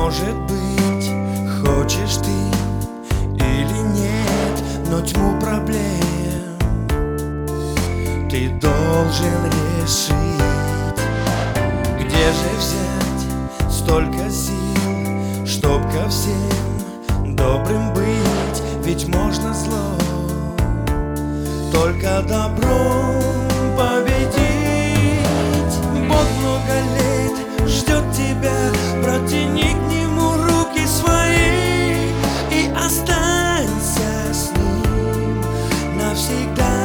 Может быть, хочешь ты или нет, но тьму проблем ты должен решить. Где же взять столько сил, чтоб ко всем добрым быть? Ведь можно зло только добром победить. Бог много лет ждет тебя, протяни к нему руки свои и останься с ним навсегда.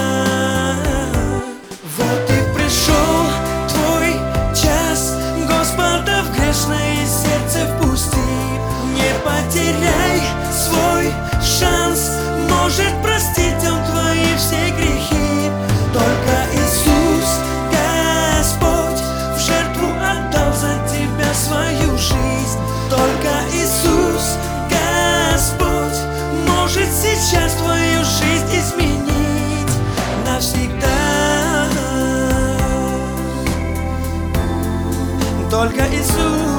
Вот и пришел твой час, Господа в грешное сердце впусти. Не потеряй свой шанс, может простить Он твои все грехи. Только Иисус, Господь, в жертву отдал за тебя свою жизнь. Только Иисус, Господь, может сейчас твою жизнь изменить навсегда. Только Иисус.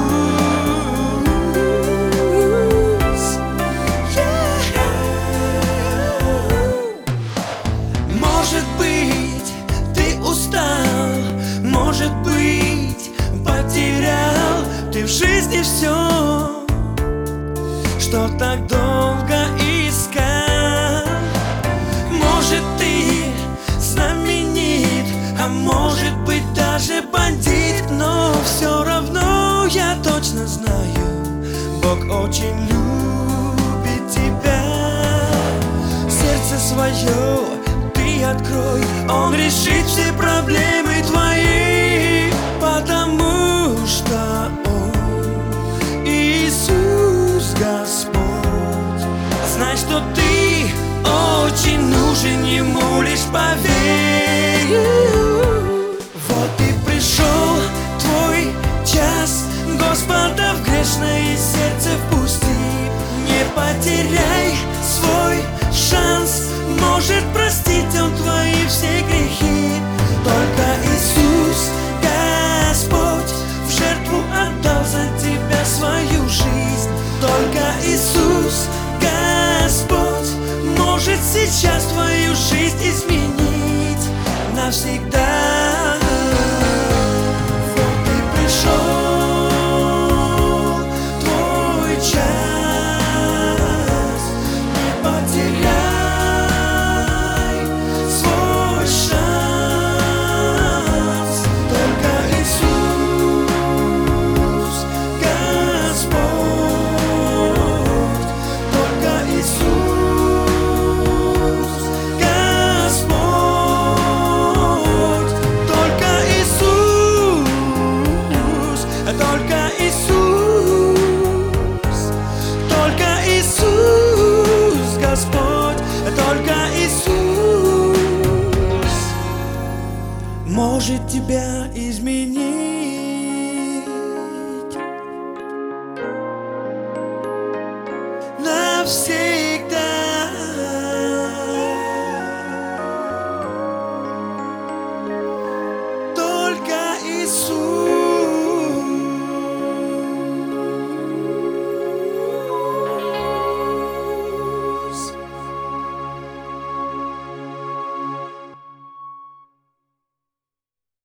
Может быть, ты устал, может быть, потерял ты в жизни все, что так долго искал. Может, ты знаменит, а может быть, даже бандит, но все равно я точно знаю, Бог очень любит тебя. Сердце свое ты открой, Он решит все проблемы твои, потому что Он Иисус Господь. Знай, что ты очень нужен Ему, лишь поверь. Вот и пришел твой час, Господа в грешное сердце впусти. Не потеряй свой шанс, может простить Он твои все грехи. Только Иисус, Господь, в жертву отдал за тебя свою жизнь. Только Иисус, Господь, может сейчас твою жизнь изменить навсегда. Вот и пришел твой час, не потеряй свой шанс. Только Иисус, Господь, только Иисус, Господь, только Иисус, только Иисус, только Иисус, Господь, только Иисус может тебя